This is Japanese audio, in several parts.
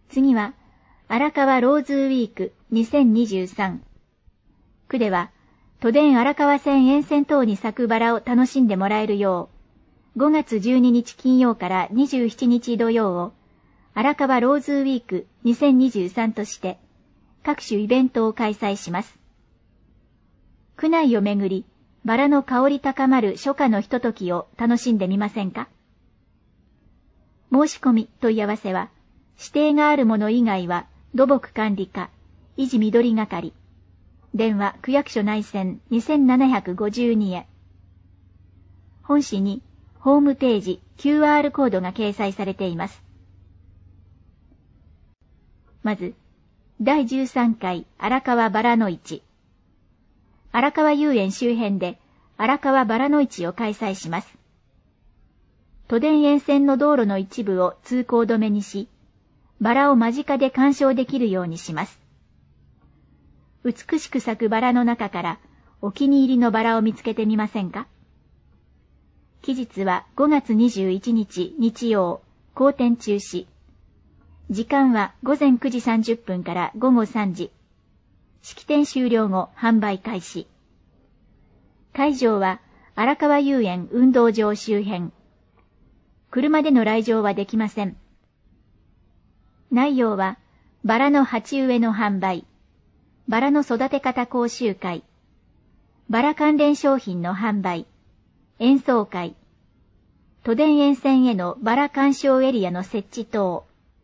次は、荒川ローズウィーク2023。区では、都電荒川線沿線等に咲くバラを楽しんでもらえるよう、5月12日金曜から27日土曜を、荒川ローズウィーク2023として、各種イベントを開催します。区内をめぐり、バラの香り高まる初夏のひとときを楽しんでみませんか？申し込み問い合わせは、指定があるもの以外は、土木管理課、維持緑係。電話区役所内線2752へ。本誌に、ホームページ QR コードが掲載されています。まず、第13回荒川バラの市。荒川遊園周辺で荒川バラの市を開催します。都電沿線の道路の一部を通行止めにし、バラを間近で鑑賞できるようにします。美しく咲くバラの中からお気に入りのバラを見つけてみませんか？期日は5月21日日曜、後天中止。時間は午前9時30分から午後3時。式典終了後販売開始。会場は荒川遊園運動場周辺。車での来場はできません。内容は、バラの鉢植えの販売、バラの育て方講習会、バラ関連商品の販売、演奏会、都電沿線へのバラ鑑賞エリアの設置等。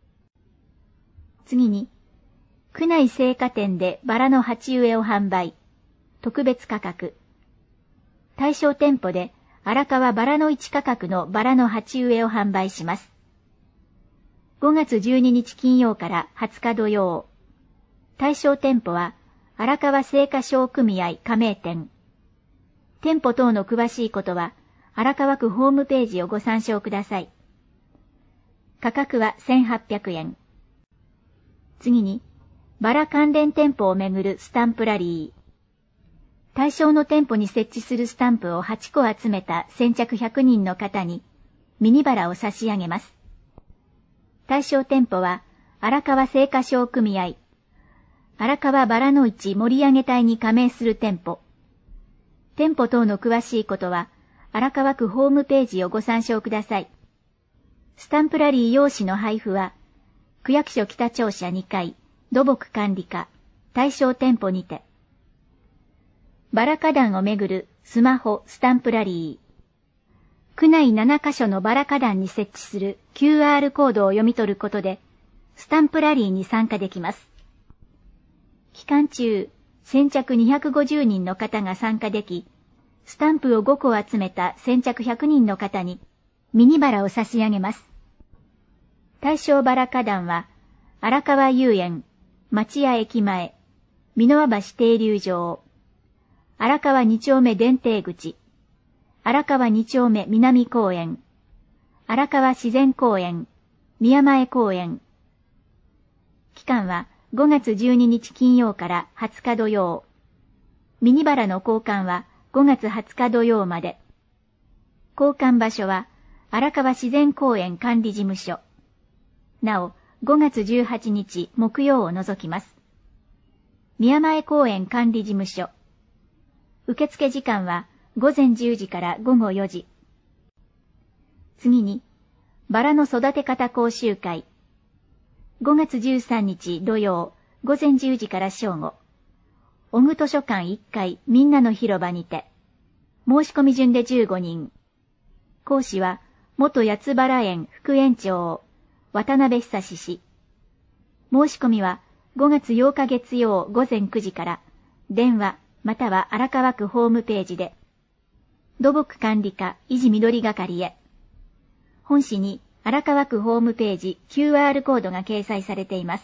次に、区内生花店でバラの鉢植えを販売、特別価格。対象店舗で荒川バラの市価格のバラの鉢植えを販売します。5月12日金曜から20日土曜。対象店舗は、荒川生花商組合加盟店。店舗等の詳しいことは、荒川区ホームページをご参照ください。価格は1800円。次に、バラ関連店舗をめぐるスタンプラリー。対象の店舗に設置するスタンプを8個集めた先着100人の方に、ミニバラを差し上げます。対象店舗は、荒川生花商組合、荒川バラの市盛り上げ隊に加盟する店舗。店舗等の詳しいことは、荒川区ホームページをご参照ください。スタンプラリー用紙の配布は、区役所北庁舎2階、土木管理課、対象店舗にて。バラ花壇をめぐるスマホスタンプラリー。区内7カ所のバラ花壇に設置する QR コードを読み取ることで、スタンプラリーに参加できます。期間中、先着250人の方が参加でき、スタンプを5個集めた先着100人の方に、ミニバラを差し上げます。対象バラ花壇は、荒川遊園、町屋駅前、美濃和橋停留場、荒川2丁目電停口、荒川2丁目南公園、荒川自然公園、宮前公園。期間は5月12日金曜から20日土曜。ミニバラの交換は5月20日土曜まで。交換場所は荒川自然公園管理事務所。なお、5月18日木曜を除きます。宮前公園管理事務所。受付時間は午前10時から午後4時。次に、バラの育て方講習会。5月13日土曜、午前10時から正午。小具図書館1階みんなの広場にて。申し込み順で15人。講師は、元八つ原園副園長、渡辺久氏。申し込みは、5月8日月曜午前9時から、電話、または荒川区ホームページで。土木管理課維持緑係へ。本誌に荒川区ホームページ QR コードが掲載されています。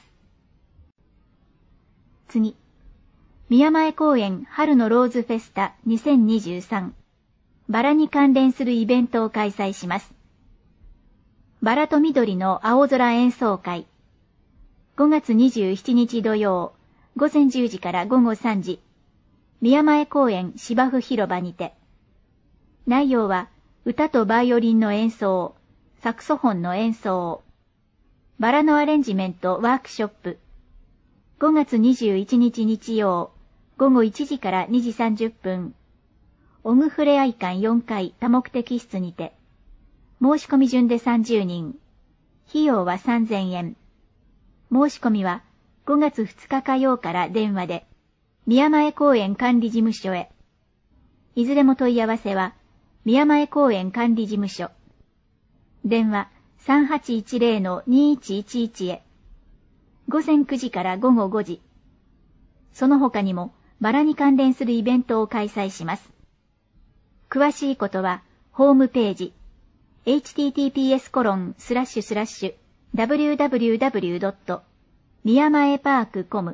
次。宮前公園春のローズフェスタ2023。バラに関連するイベントを開催します。バラと緑の青空演奏会。5月27日土曜、午前10時から午後3時。宮前公園芝生広場にて。内容は、歌とバイオリンの演奏、サクソフォンの演奏。 バラのアレンジメントワークショップ。5月21日日曜、午後1時から2時30分。オグフレアイ館4階多目的室にて。申し込み順で30人。費用は3000円。申し込みは5月2日火曜から電話で、宮前公園管理事務所へ。いずれも問い合わせは、宮前公園管理事務所。電話3810-2111へ。午前9時から午後5時。その他にも、バラに関連するイベントを開催します。詳しいことは、ホームページ、https://www. 宮前パーク .com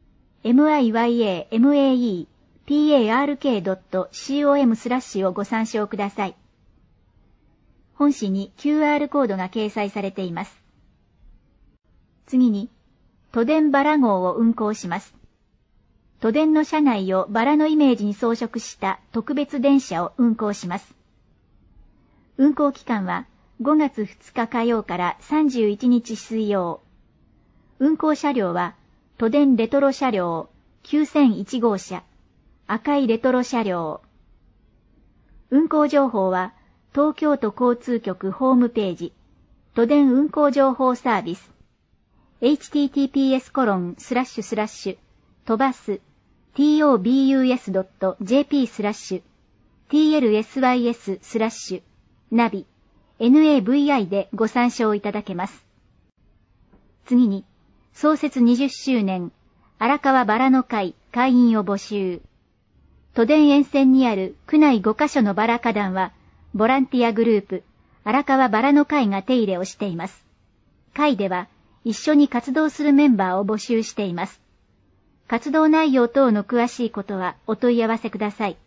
miyamaepark.com/ をご参照ください。本誌に QR コードが掲載されています。次に、都電バラ号を運行します。都電の車内をバラのイメージに装飾した特別電車を運行します。運行期間は5月2日火曜から31日水曜。運行車両は都電レトロ車両9001号車、赤いレトロ車両。運行情報は東京都交通局ホームページ、都電運行情報サービス、https:// 飛ばす tobus.jp/tlsys/ ナビ NAVI でご参照いただけます。次に、創設20周年、荒川バラの会会員を募集。都電沿線にある区内5カ所のバラ花壇は、ボランティアグループ、荒川バラの会が手入れをしています。会では、一緒に活動するメンバーを募集しています。活動内容等の詳しいことはお問い合わせください。